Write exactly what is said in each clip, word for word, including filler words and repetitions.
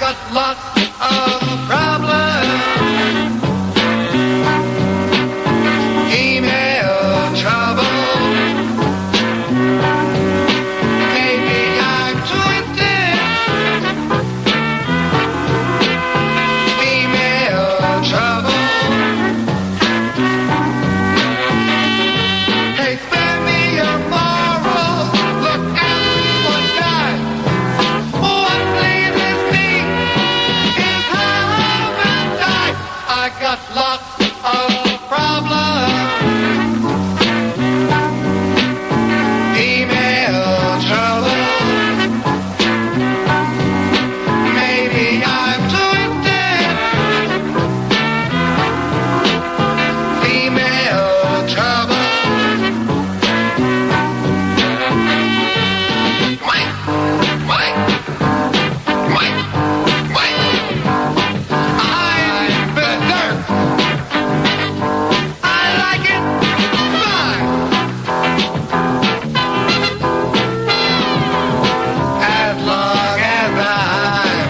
got lots of problems. Email trouble. Maybe I'm twisted. Email trouble. Hey, spare me your morals. Look out, one guy. What pleases me is how and die. I got lots of problems. Email trouble. Maybe I'm twisted. Email trouble. Wait, wait, wait, wait. I'm berserk. I like it fine. As long as I'm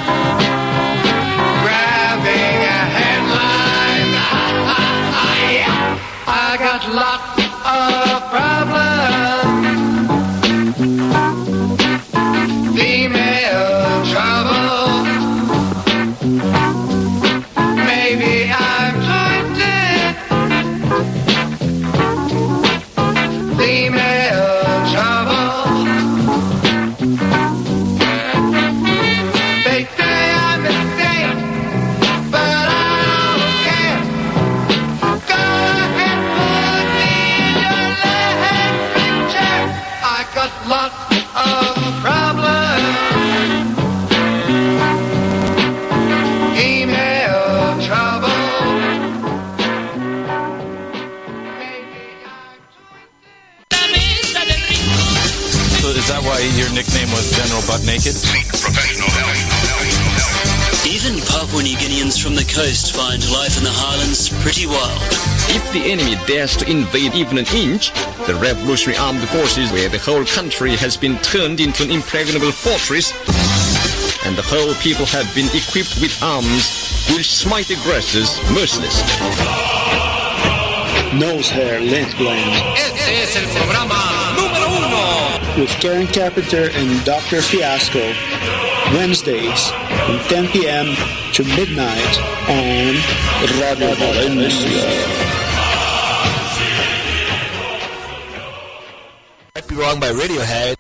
grabbing a headline, I got lots of problems. Email trouble. Maybe I'm twisted. Email trouble. They say I'm a saint, but I don't care. Go ahead, put me in your electric chair. I got lots of problems. Email trouble. Maybe I'm So is that why your nickname was General Butt Naked? Even Papua New Guineans from the coast find life in the highlands pretty wild. If the enemy dares to invade even an inch, the Revolutionary Armed Forces, where the whole country has been turned into an impregnable fortress, and the whole people have been equipped with arms, will smite aggressors mercilessly. Nose Hair Lint Blend Este es el programa número uno. with Karen Carpenter and Doctor Fiasco, Wednesdays from ten p.m. to midnight on Radio Valencia. Might be wrong by Radiohead.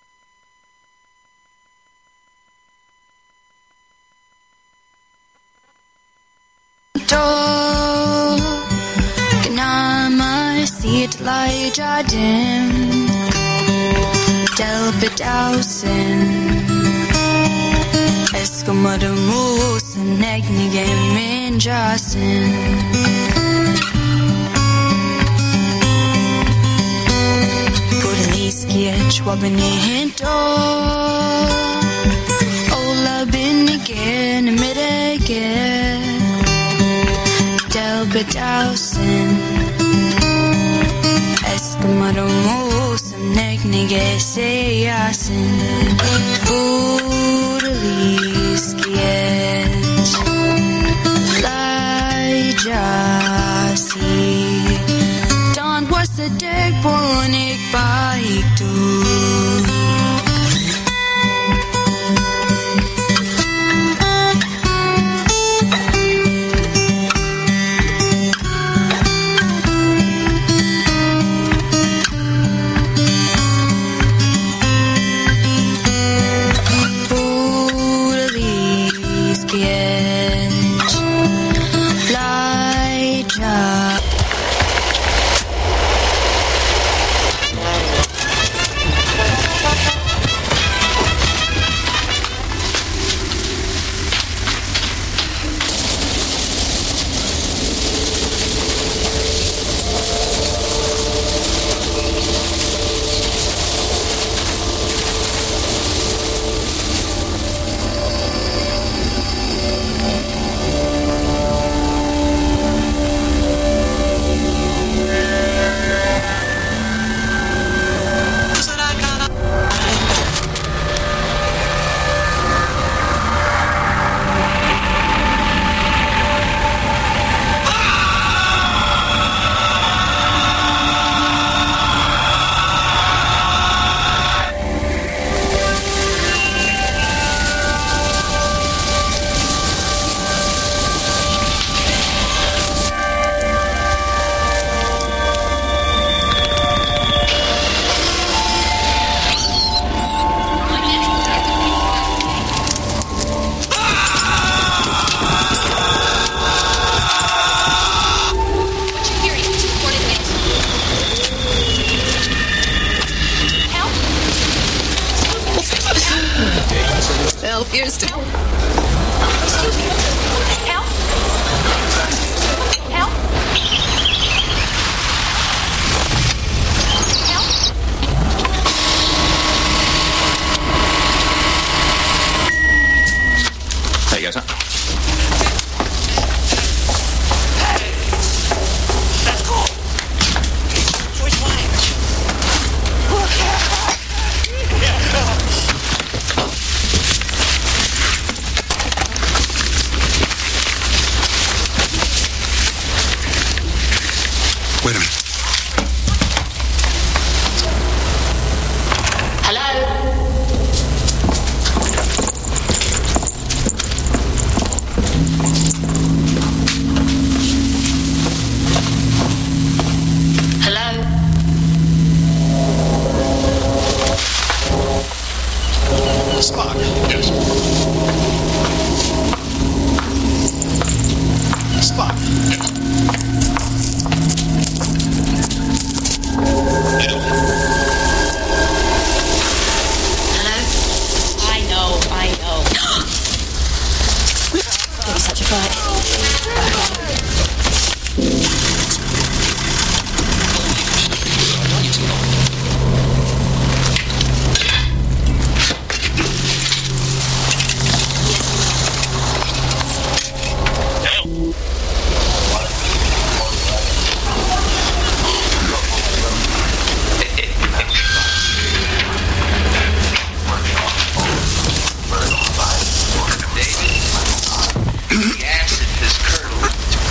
Ganama sit lai jadim del bedausen eskamada musen negnigen minjasen Pudaliski chwabani hinto Ola binnigen midegen Del bedausen Eskamada musen negnige seyasen Pudaliski Lajasi Don was the deg bonik baik tu years to help. Help. Help. There you go, sir. Let's go. Switch lanes. Wait a minute. Spock. Yes. Spock. Yes. Hello? I know, I know. Give me such a fright. The acid has curdled to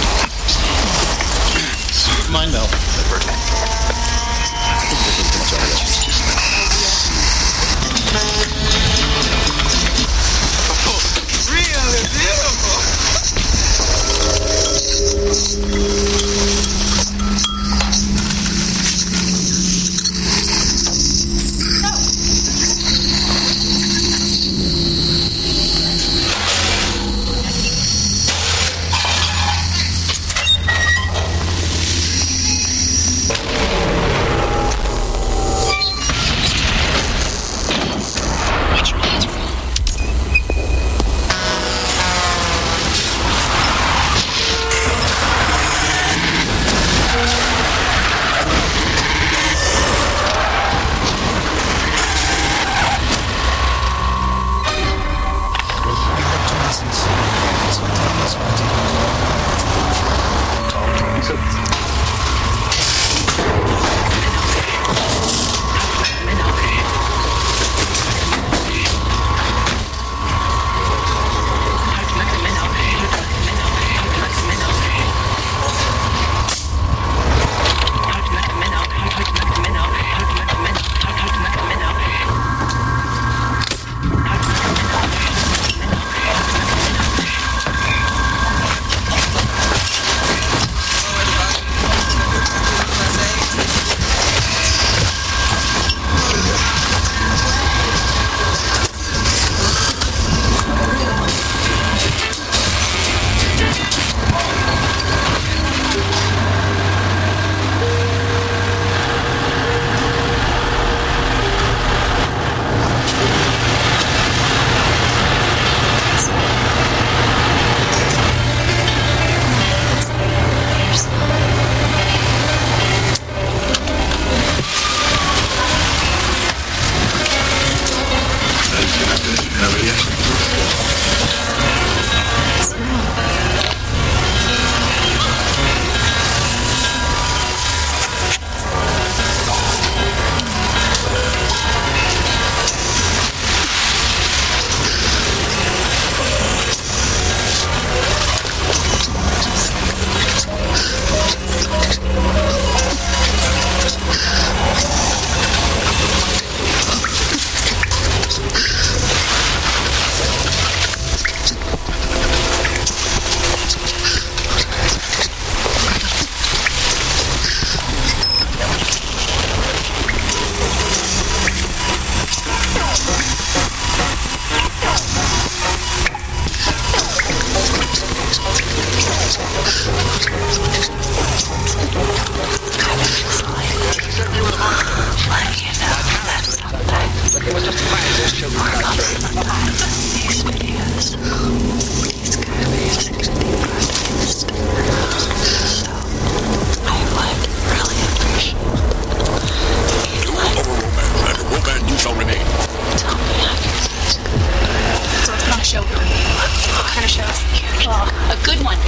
Oh, a good one.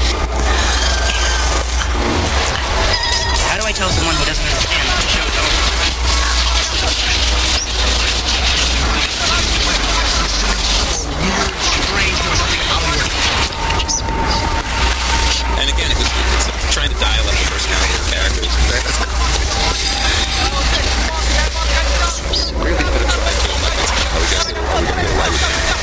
How do I tell someone who doesn't understand that the show's over? And again, it was, it's trying to dial up the personality of the characters. Really could have tried to, like, how we got here, how we got here, why we got here.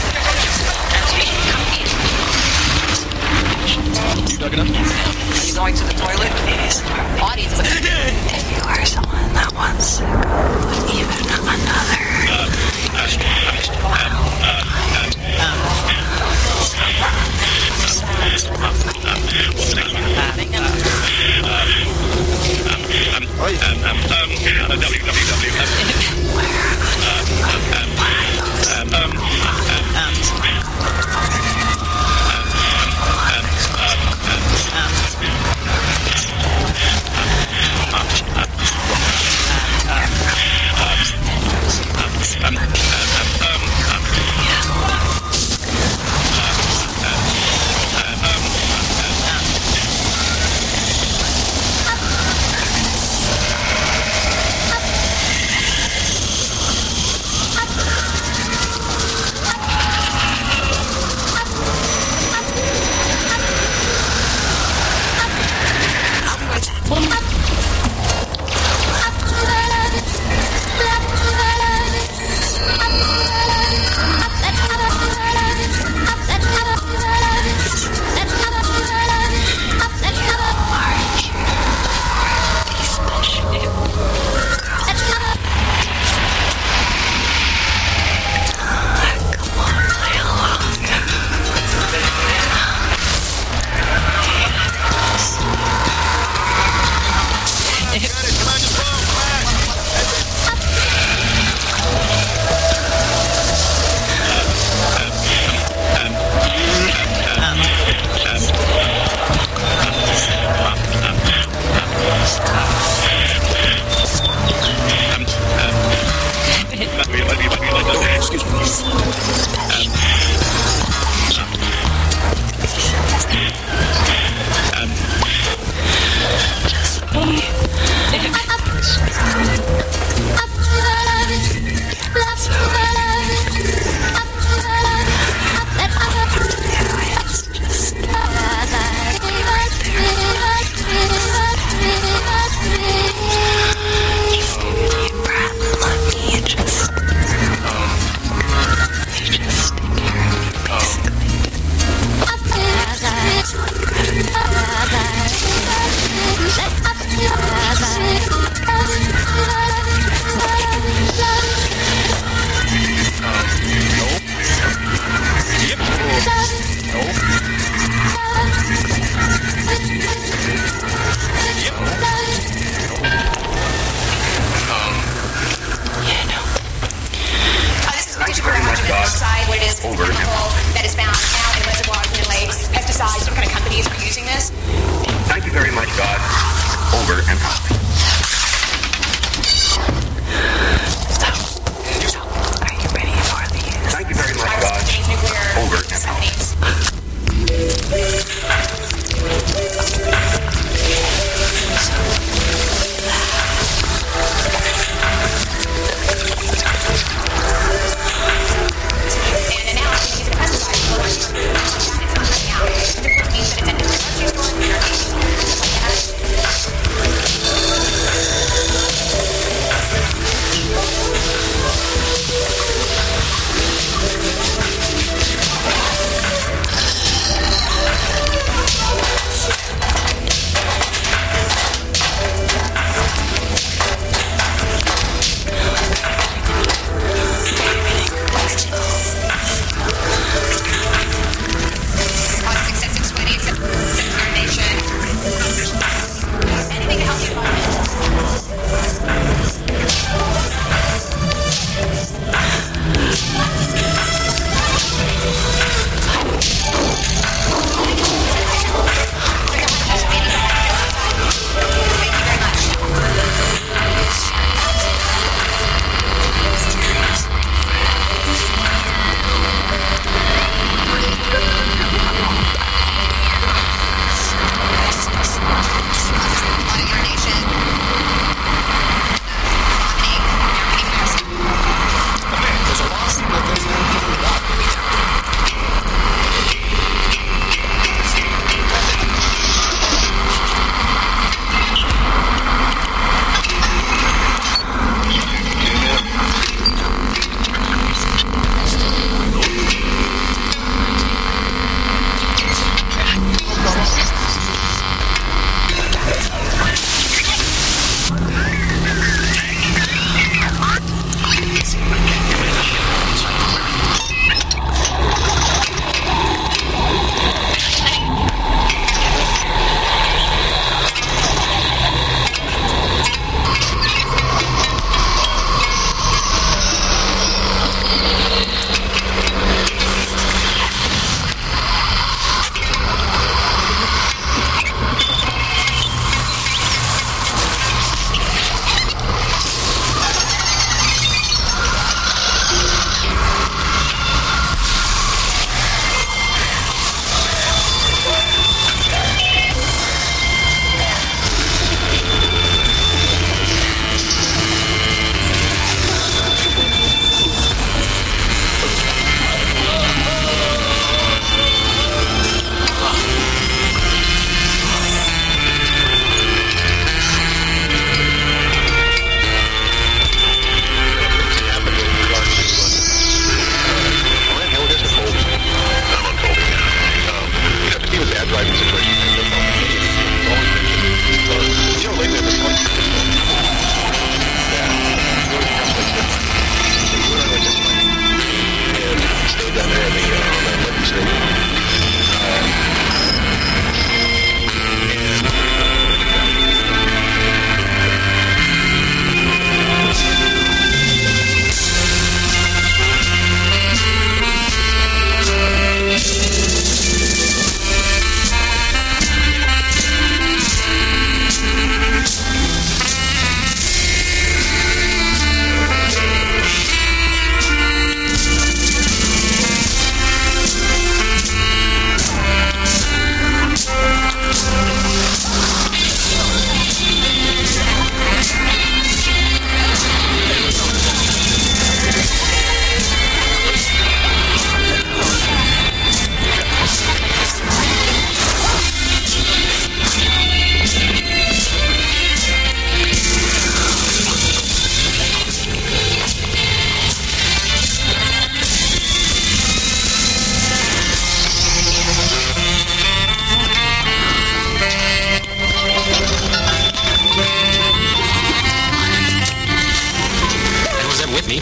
You dug it up? Are you going to the toilet? Audience. If you are someone that wants to go with even another.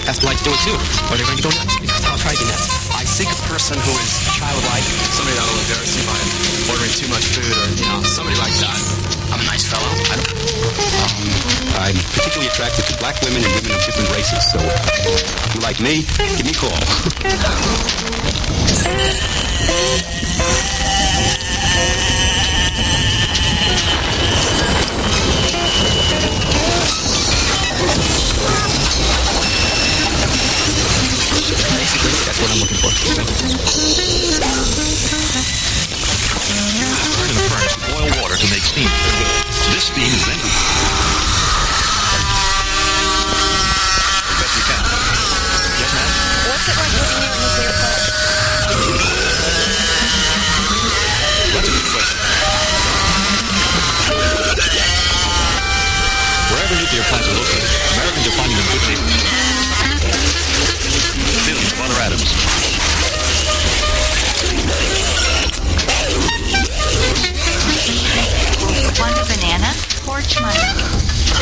has to like to do it too, or they're going to go nuts, because I'll try to be nuts. I seek a person who is childlike, somebody that'll embarrass me by ordering too much food, or, you know, somebody like that. I'm a nice fellow. I don't, um, I'm particularly attracted to black women and women of different races, so if you like me, give me a call. Basically, that's what I'm looking for. Burn in the furnace with boil water to make steam. This steam is then... Best you can. Yes, ma'am? What's it like living near a nuclear plant? That's a good question. Wherever nuclear plants are located, Americans are finding them good neighbors. Billions of other atoms. Want a banana? Porch money.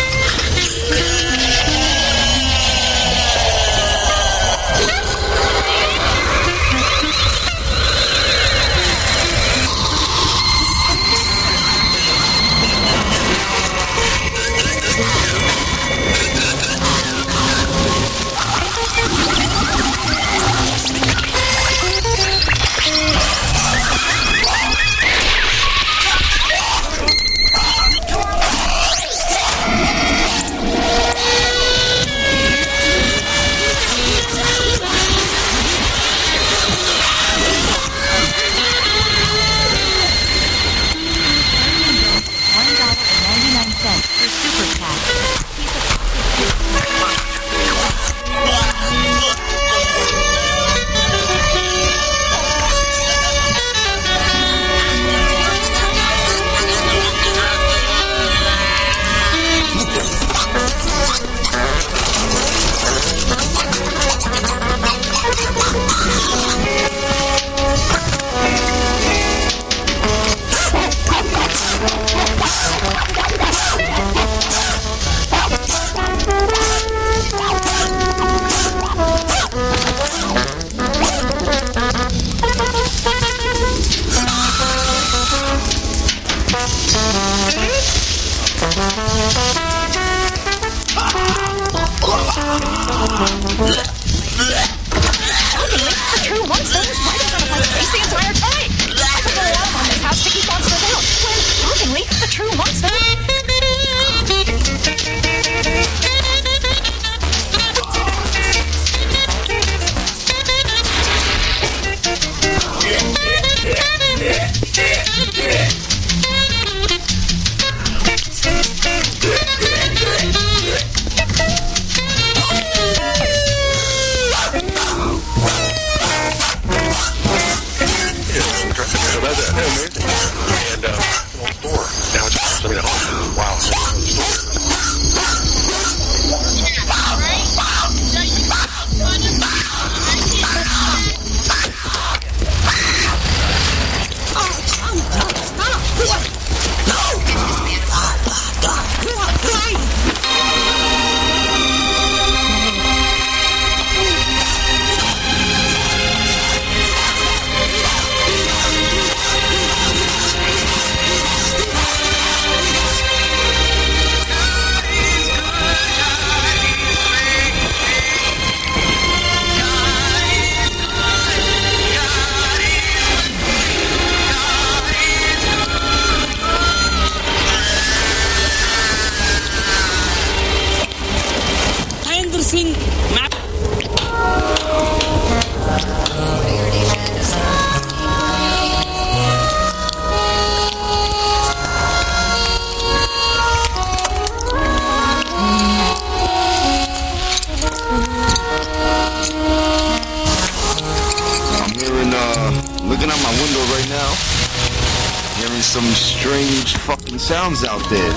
Sounds out there.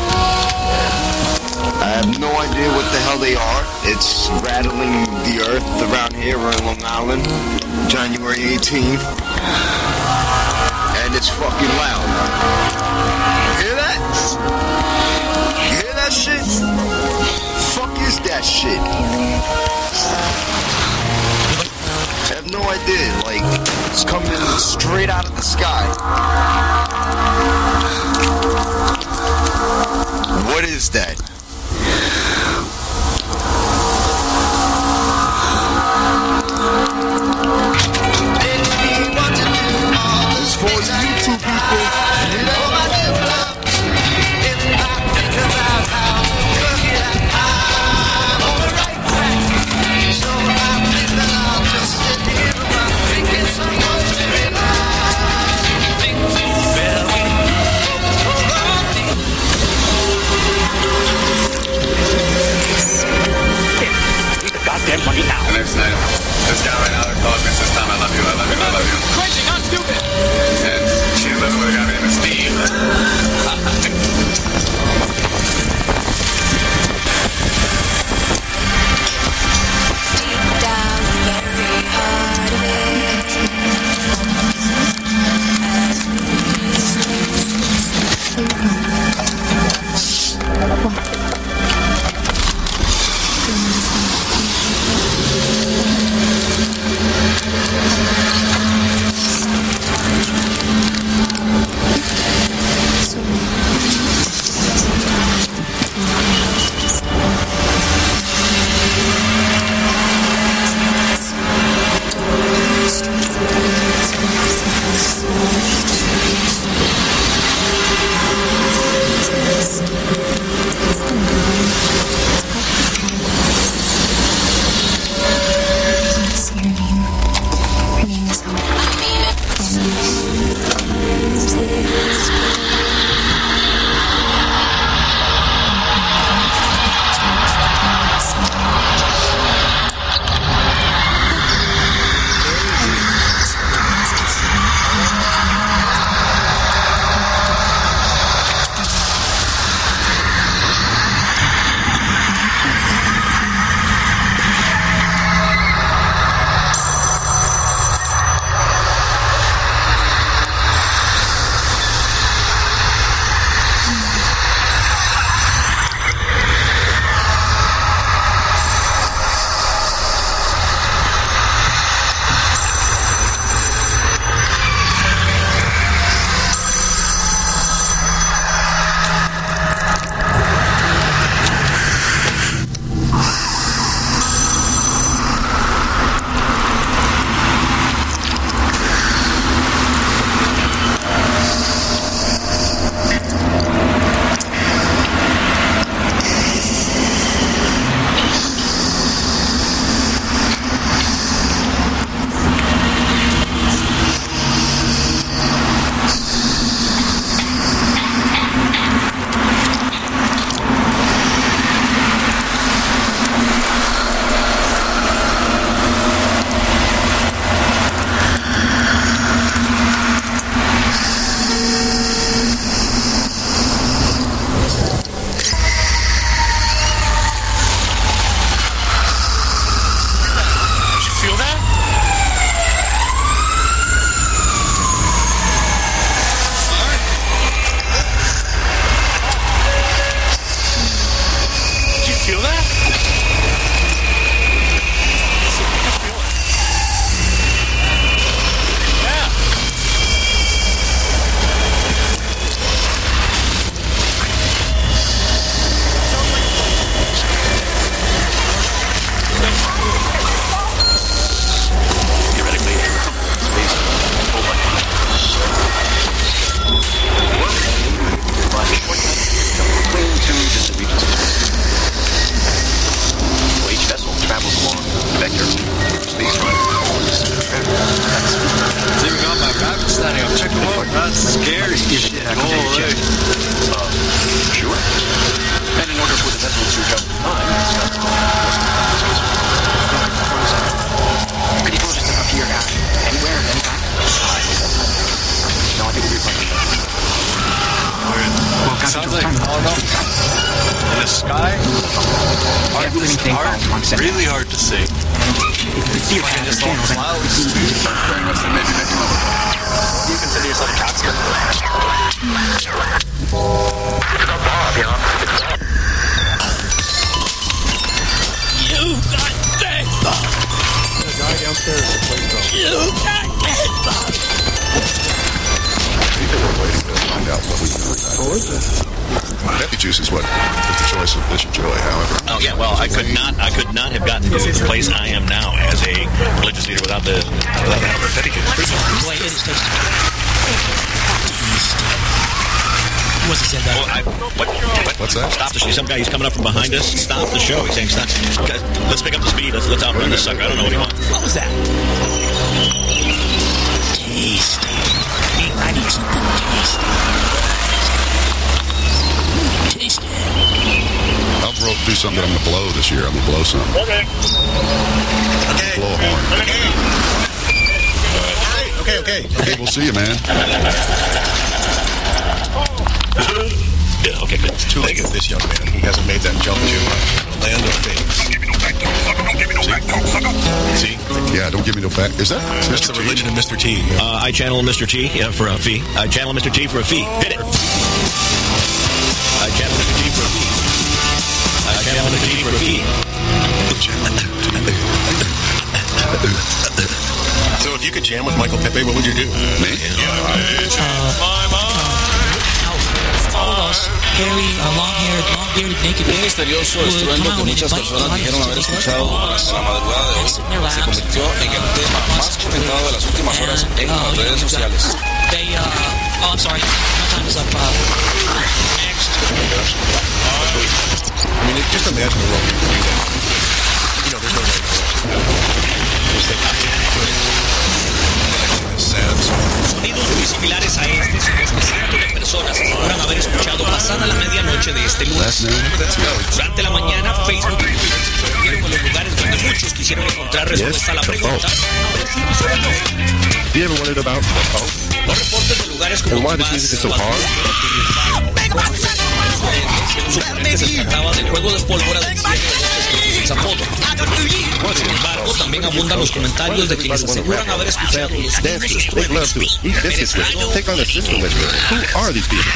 I have no idea what the hell they are. It's rattling the earth around here. We're in Long Island, January eighteenth. And it's fucking loud. Hear that? You hear that shit? Fuck is that? that shit. I have no idea. Like, it's coming straight out of the sky. What is that? It's for YouTube people. Goddamn money now. And next night, this guy right now, they're calling me this time, I love you, I love you, I love you. Crazy, not stupid. And she's living with a guy named Steve. Deep down in the very heart of Really hard to see. You can just all clouds. You consider yourself a captain? Peppy juice is what is the choice of Bishop Joy, however. Oh yeah, well, I could not, I could not have gotten to the place I am now as a religious leader without the, without the Peppy juice. Who was it said that? Well, I, what, what, What's that? Stop the show. Some guy, he's coming up from behind us. Stop the show. He's saying, stop. Let's pick up the speed. Let's, let's outrun this sucker. I don't know what he wants. What was that? Tasty. I need something tasty. Tasty. I'll blow, do something that I'm going to blow this year. I'm going to blow something. Okay. Okay. Blow a horn. Okay, okay. Okay, we'll see you, man. Yeah, okay, good. It's too late for this young man. He hasn't made that jump to uh, land of faith. See? See? Yeah, don't give me no back. Is that That's Mister the religion of Mister T. Yeah. Uh, I channel Mister T yeah, for a fee. I channel Mister T for a fee. Hit it. I channel Mister T for a fee. I channel Mister T for a fee. So if you could jam with Michael Pepe, what would you do? Me? All us hairy, uh, long-haired, long-bearded, naked men misterioso estruendo que muchas personas dijeron haber escuchado a la madrugada de hoy se convirtió en el tema más comentado de las últimas horas en las redes sociales. They, uh, oh, I'm sorry. My time is up. Uh, next. I mean, just imagine the world we could do that. You know, there's no way. Just think, I can't do it. Sonidos muy similares a este son los que cientos de personas aseguran haber escuchado pasada la medianoche de este lunes. Durante la mañana, Facebook y Twitter se convirtieron en los lugares donde muchos quisieron encontrar respuesta a la pregunta. You ever wondered about the Pope? Los reportes de lugares como And why this music is so hard? Se trataba del juego de pólvora del cielo de Zapoto. Sin embargo, también abundan los comentarios de quienes aseguran haber escuchado los mismos estruendos. Take on the system with me. Who are these people?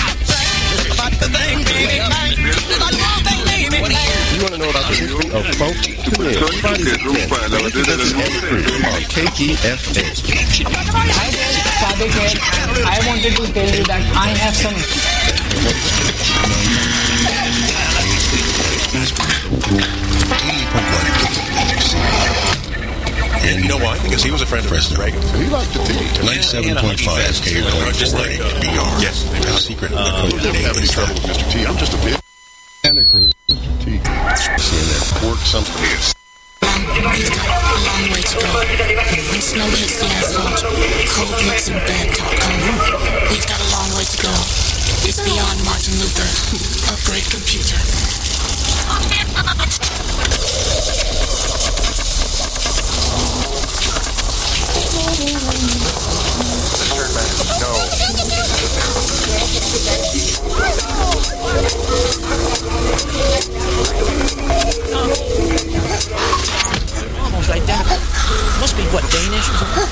You want to know about the history of folk? Tune in Friday the fifth on K G F A. Hi there, Father Ted. I wanted to tell you that I have some... And you know why? Because he was a friend of President Reagan. He liked the tea. ninety-seven point five K just like B R. Yes, they got a secret. I don't have any trouble with Mister T. I'm just a bit. Santa Cruz. Mister T. Seeing that pork something. We've got a long way to go. When snow hits the asphalt, cold looks and bad talk come. We've got a long way to go. It's beyond Martin Luther. Upgrade computer. Almost identical. Must be what, Danish or something?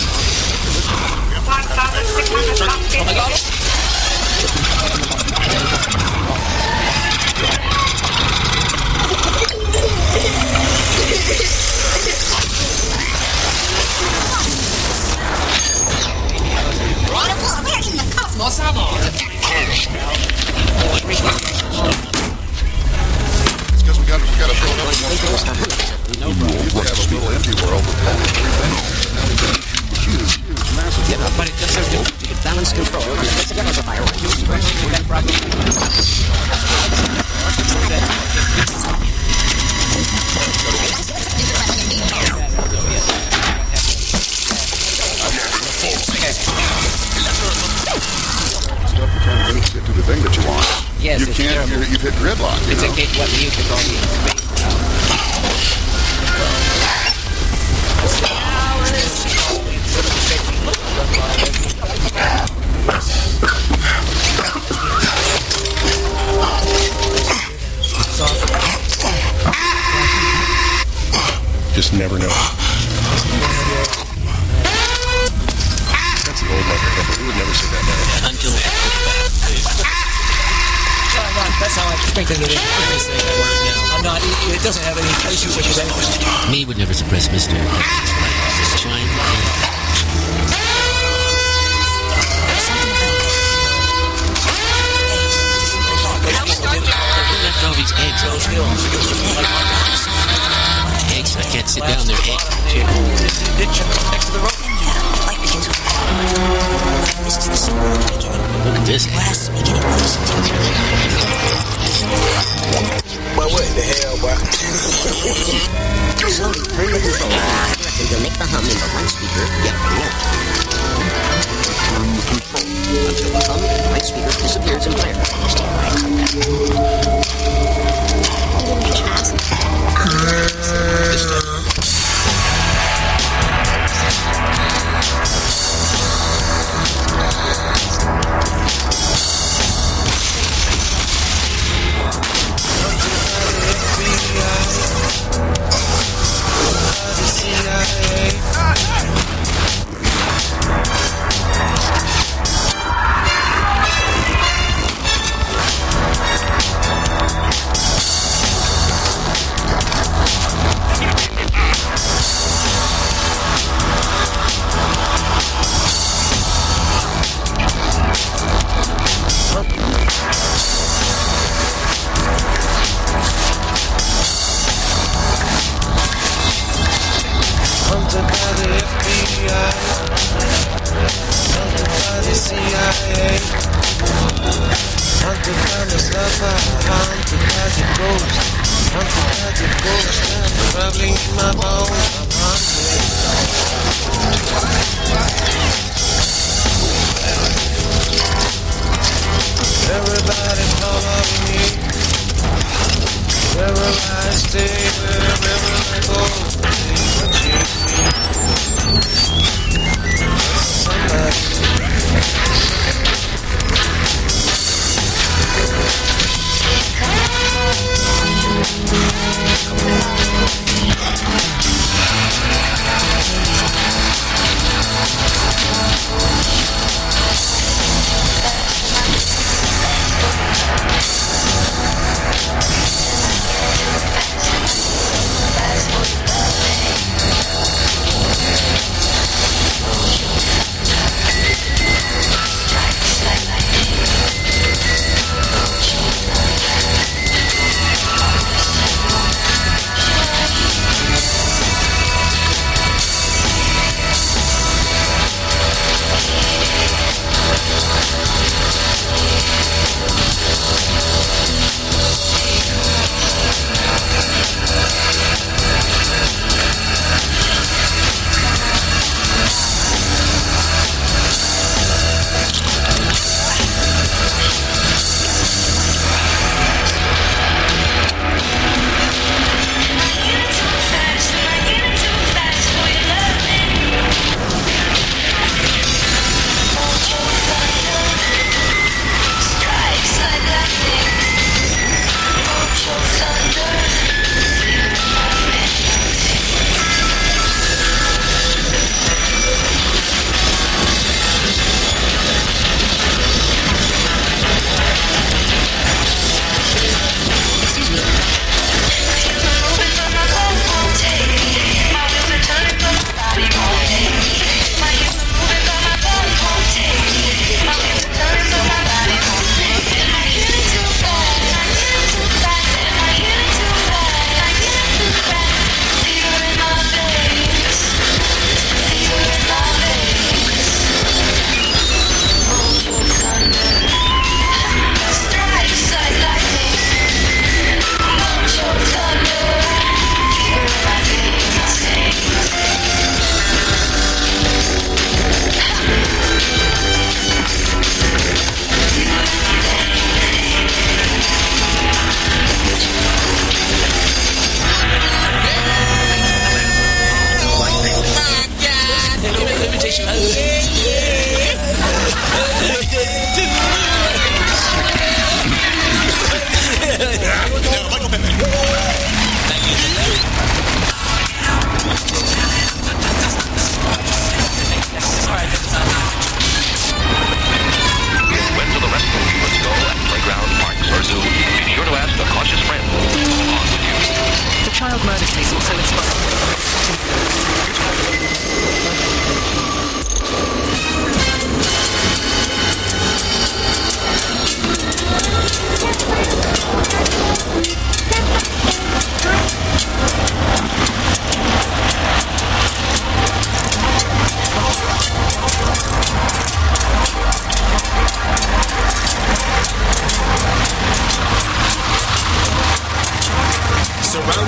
Oh my God. It's because we got, we got to fill it up more stuff. No problem. People have a little empty world. Huge, huge, massive. Yeah, but it does have to balance control. It's a gun of a fire. Stuff to try to get to the thing that you want. Yes, you it's can't. terrible. You're, you've hit gridlock. You It's know? a gate. What music all the space. Just never know. That's an old motherfucker. He would never say that now. Until that's how I expected it. I say that word now. I'm not. It, it doesn't have any place you say. Me would never suppress Mister Giant. Who has to speak any English? Well, what the hell, boy? Slowly turn the control. I reckon you'll make the hum in the one speaker get low. Until the hum in the right speaker disappears entirely. Understand where I come This time. That's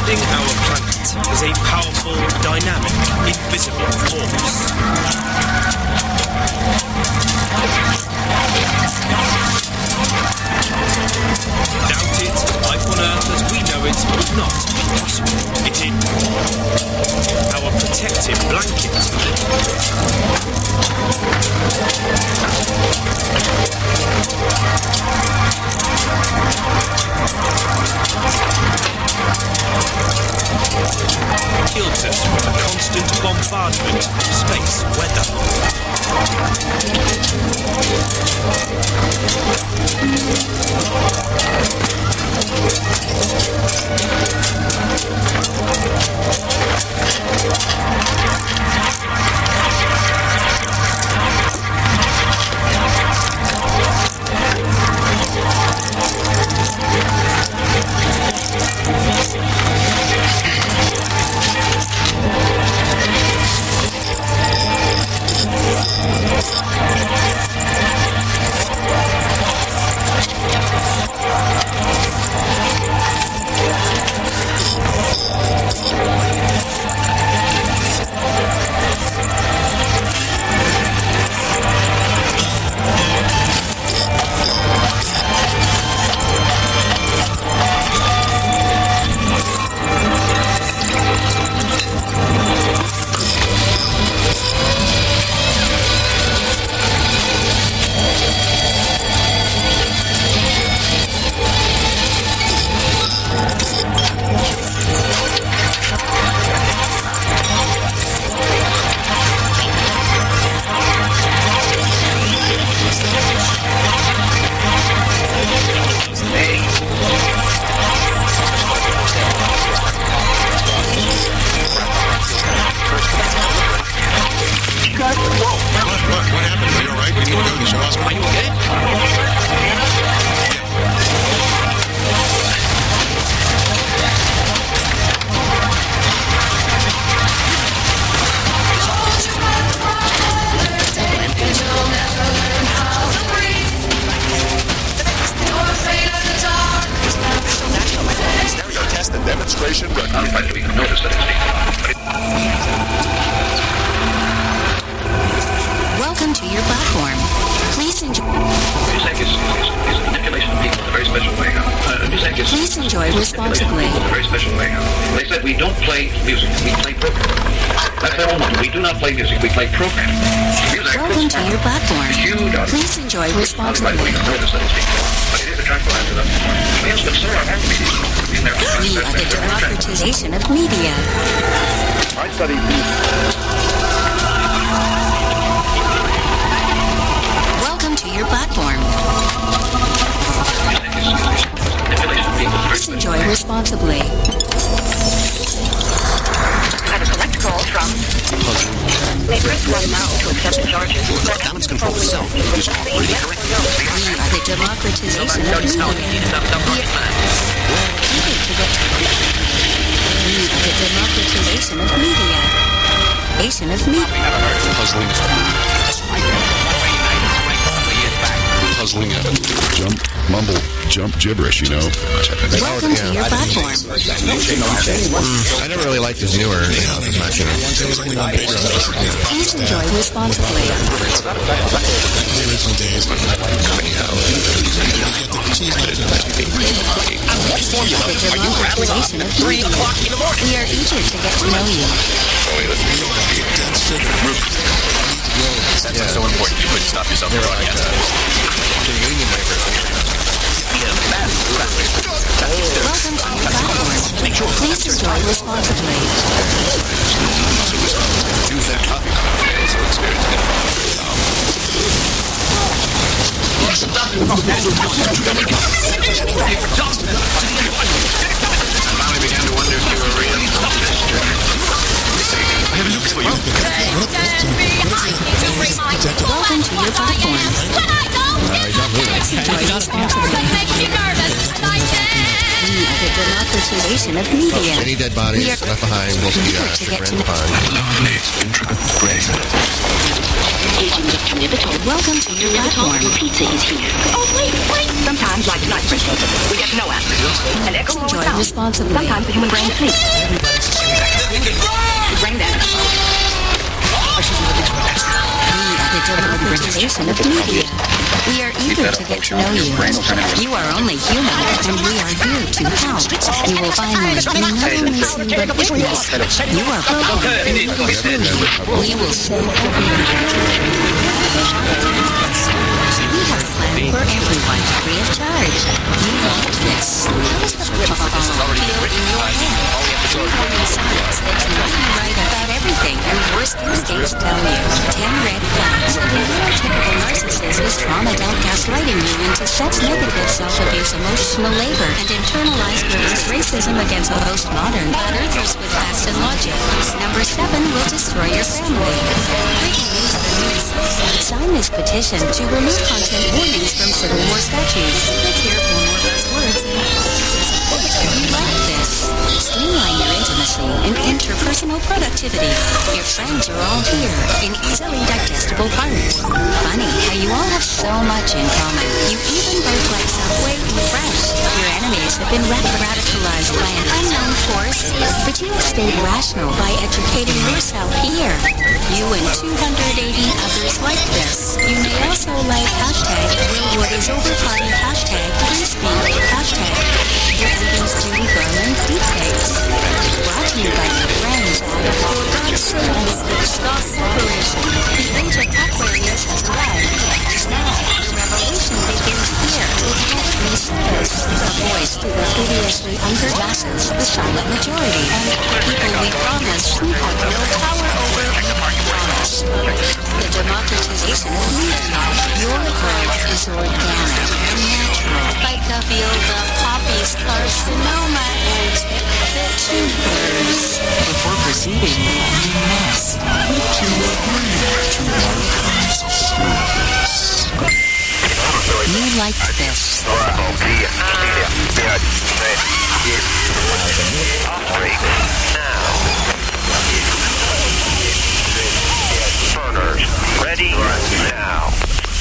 Surrounding our planet is a powerful, dynamic, invisible force. Without it, life on Earth as we know it would not be possible. It is our protective blanket. Shields us from the constant bombardment of space weather. Welcome to your platform. Please enjoy. Music is, is, is manipulation of people in a very special way. Uh, music is, Please enjoy responsibly. In a very special way. They said we don't play music, we play programming. That's their own one. We do not play music, we play programming. Music Welcome to your platform. Please enjoy responsibly. We notice that it's being but it is a tranquil answer to that. Yes, but so are all media. We are the democratization of media. I study Welcome to your platform. Please enjoy responsibly. I have a collect call from... They press one now to accept the charges. Balance control itself is already correct. We are the democratization of media. We are the democratization of media. Asian of media. Puzzling. Puzzling. Jump, mumble, jump gibberish, you know. Welcome to your platform. I never really liked his newer, you know, his matching. Please enjoy responsibly. The democratization of media. We are eager to get to know you. That's yeah. so important. You couldn't stop yourself from broadcasting. The union waivers. Welcome to your platform. Please enjoy responsibly. Use that coffee also I finally began to wonder if you were real. I have a look for you. Welcome to your platform. Please enjoy responsibly. We are the democratization demonetization of media. Any dead bodies left behind will be uh, ran behind. Welcome to your platform. Pizza is here. Oh, wait, wait. Sometimes, like tonight, for instance, we get no answers. An echo Enjoy sound. responsibly. Sometimes the human brain sleeps. Brain damage. The democratization of media. We are eager to get to know you. You are only human, and we are here to help. You will find me in not only sin but witness. You are broken. We will save everyone. We have planned for everyone, free of charge. You like this. How does the ball feel in your head? Three warning signs that you might be right about everything your worst instincts tell you. Ten red flags that a neurotypical narcissist is trauma dump gaslighting you into sex negative self-abuse, emotional labor, and internalized reverse racism against a postmodern but earthers with facts and logic. Number seven will destroy your family. Sign this petition to remove content warnings from Civil War statues. Click here for more buzzwords. You like this. Streamline your intimacy and interpersonal productivity. Your friends are all here in easily digestible parts. Funny how you all have so much in common. You even both like Subway and Fresh. Your enemies have been rad- radicalized by an unknown force, but you have stayed rational by educating yourself here. You and two hundred eighty others like this. You may also like hashtag Willwood is over party, hashtag free speech, hashtag your husband's Judy Garland deepfakes. Brought to you by your friends at For God's Sake, Stop Corporation. The age of Aquarius has arrived. Now, the revolution begins here with free service. A voice to the hideously under masses, the silent majority, and the people we promise who have no power over promise. The democratization of media. Your growth is organic and natural, like the field of poppies, carcinoma, and the tubers. Before proceeding, you must need to agree to You liked this. Burners, ready now.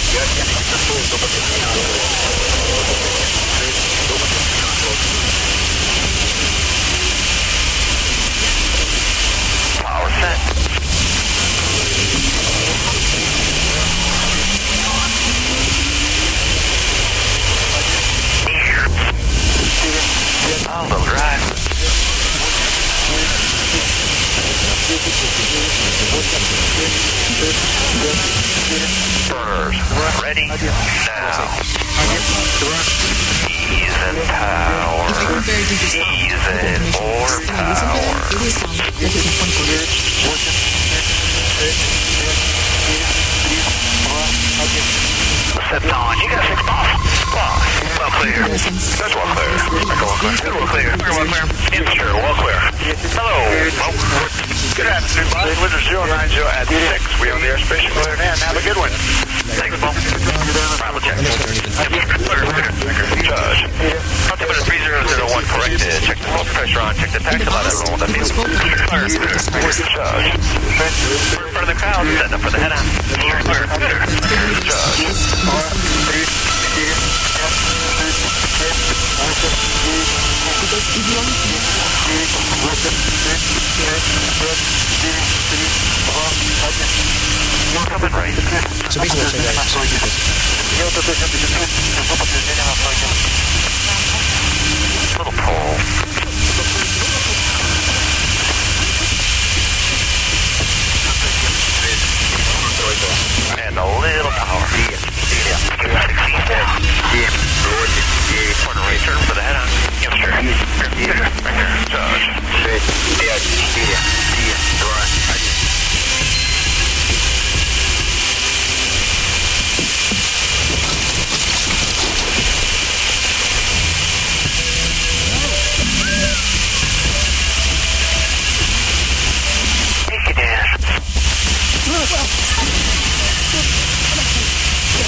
Power set. All those right. Burners, ready now. Ease and power. Ease and more power. Set on. You got six balls. Boss. Well clear. That's well clear. Well clear. Good well clear. Good well clear. Insure. Well clear. Hello. Well, good afternoon, boss. Blizzard zero nine zero at six. We on the airspace. Go ahead and have a good one. Thanks, Paul. Travel check. Clear. Clear. Judge. Altimeter three zero zero one corrected. Check the pulse pressure on. Check the taxi light on the field. Clear. Clear. Judge. We're in front of the crowd. Setting up for the head on. Clear. Clear. Clear. Judge. We're coming right. So basically what I'm saying is little pull. And a little power. Corner right turn for the head on. Yep, sure. Right here. Take it in.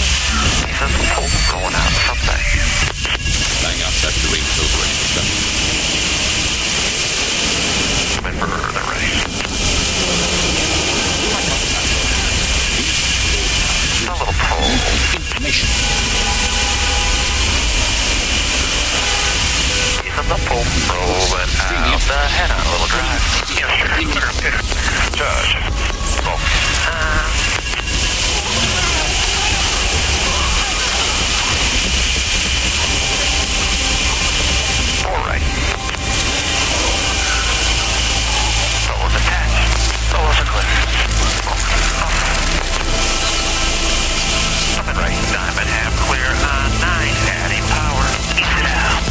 uh, head on a little drive. Yeah, sure. Sure. Josh. Oh. Uh... All right. Solos attached. Solos are clear. Oh. Oh. Something right. Diamond half clear on nine. Adding power. Ease it out.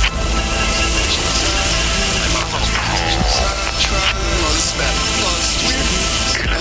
A little pull. Ease it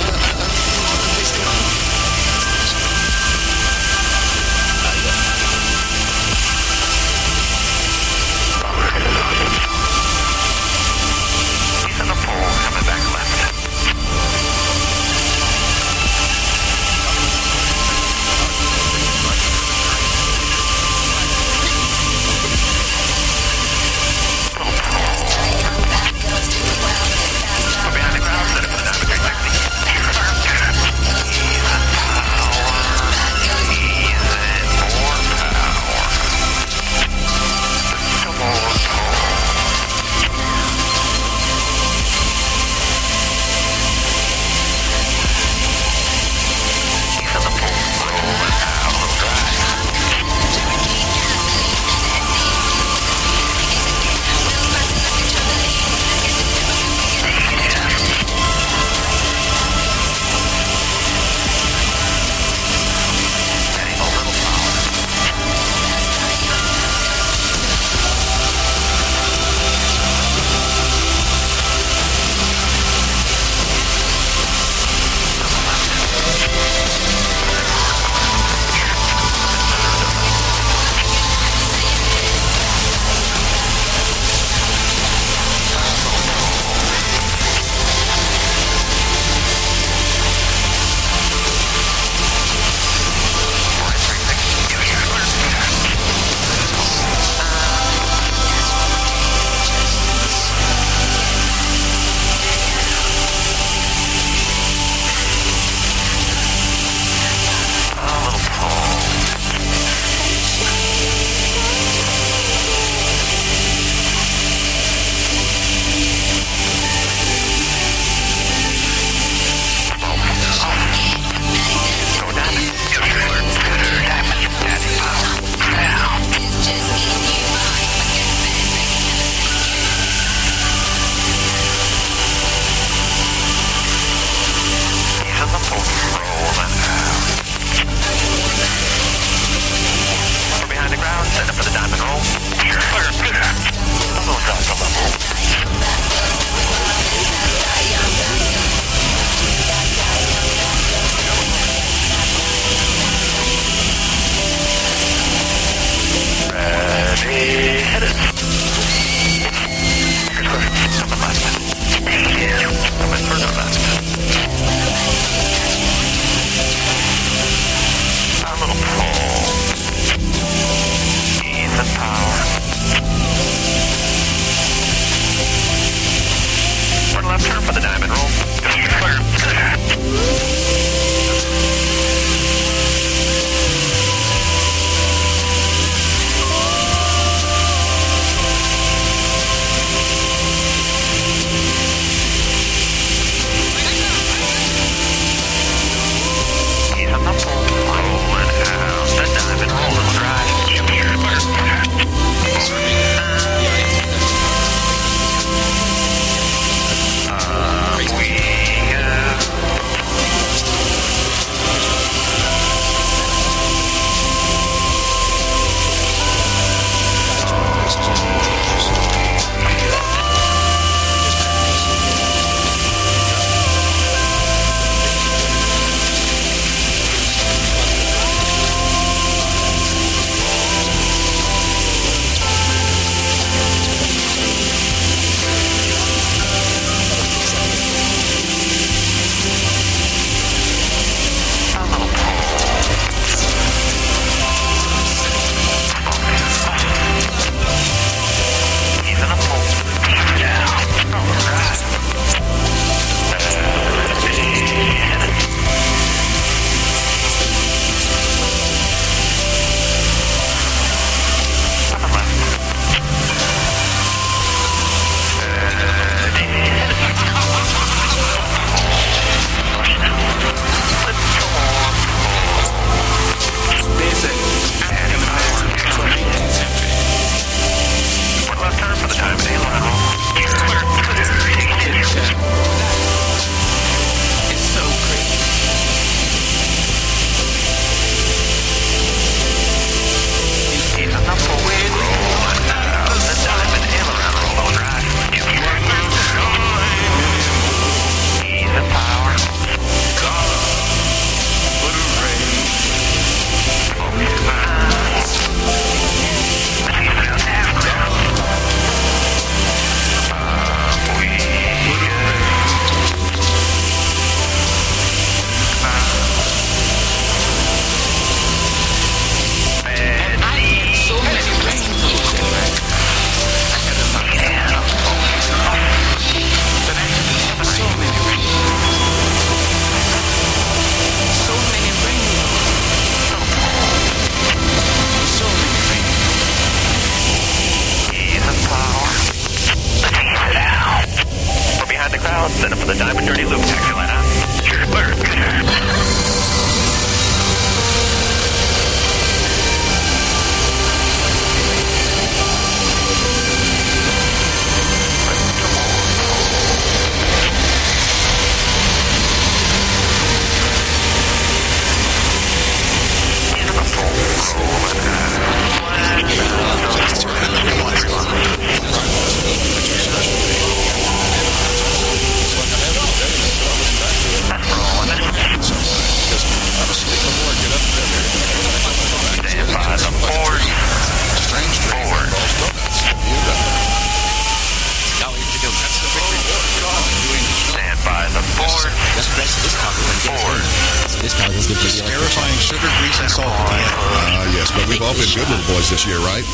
we've all been good little boys this year, right?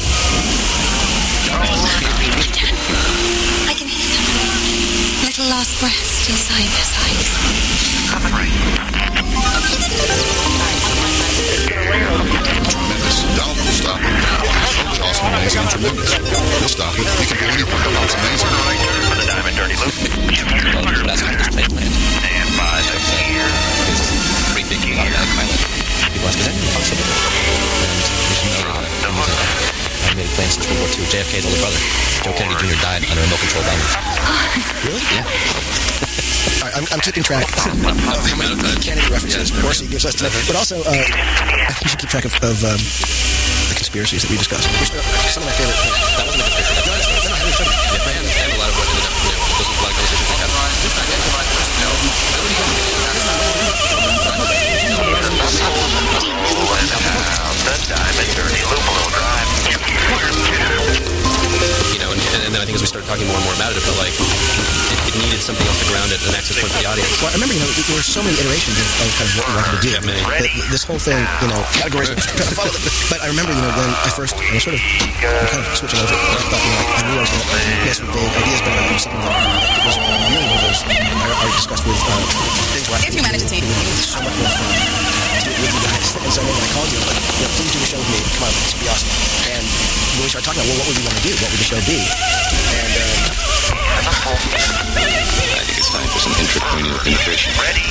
I can hear them. Little last breaths still sighing their sighs. Tremendous. Donald will stop it. It's awesome, amazing, and tremendous. He'll stop it. He can do anything. It's amazing. For the Diamond Dirty Loop. That's how this plane planned. Stand by the gear. It's pretty big automatic pilot. People ask, is that even possible? And there's no reason. I made plans since World War Two. J F K's older brother, Joe Kennedy Junior died on a remote control bomb. Really? Yeah. All right, I'm, I'm keeping track of how many Kennedy references Horsey gives us today. But also, uh, I think we should keep track of, of um, the conspiracies that we discussed. Which are some of my favorite things. That wasn't a conspiracy. No, no, no, no, I haven't tried. Yeah, and, and a lot of what ended up, you know, those are a lot of conversations we had. The Diamond Dirty Loop will drive. You know, and, and then I think as we started talking more and more about it, it felt like it, it needed something else to ground it, an access point for the audience. Well, I remember, you know, there were so many iterations of, of kind of what we wanted to do. Yeah, many. The, this whole thing, you know, categories, but I remember, you know, when I first, I was sort of, I'm kind of switching over, I thought, you know, I knew I was going to mess with vague ideas, but I was something that was really one of those I, I discussed with uh, things where I If you manage to take so much more fun to do it with you guys. And so when I called you, I was like, you know, please do a show with me. Come on, it's going to be awesome. And when we started talking about, well, what would we want to do? What would the show be? And, um... I think it's time for some intracranial penetration. Ready?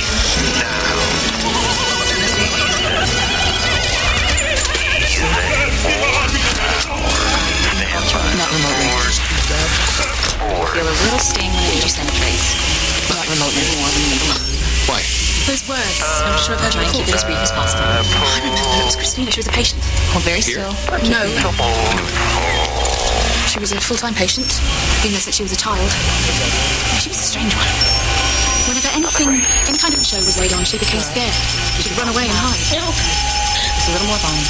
Not remotely. Feel a little sting when it penetrates. Not remotely. Why? Those words. I'm sure I've heard you keep it as brief as possible. I didn't know that was Christina. She was a patient. Oh, very still. No. She was a full-time patient. Venus said she was a child. She was a strange one. Whenever anything, any kind of a show was laid on, she became scared. She'd run away and hide. Help! Just a little more fun.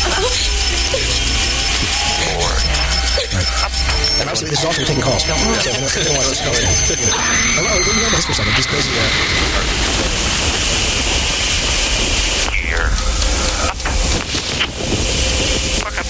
And obviously, this is also taking calls. So, you know, I don't want to... Oh, oh, you know this for a second. Just crazy. Uh,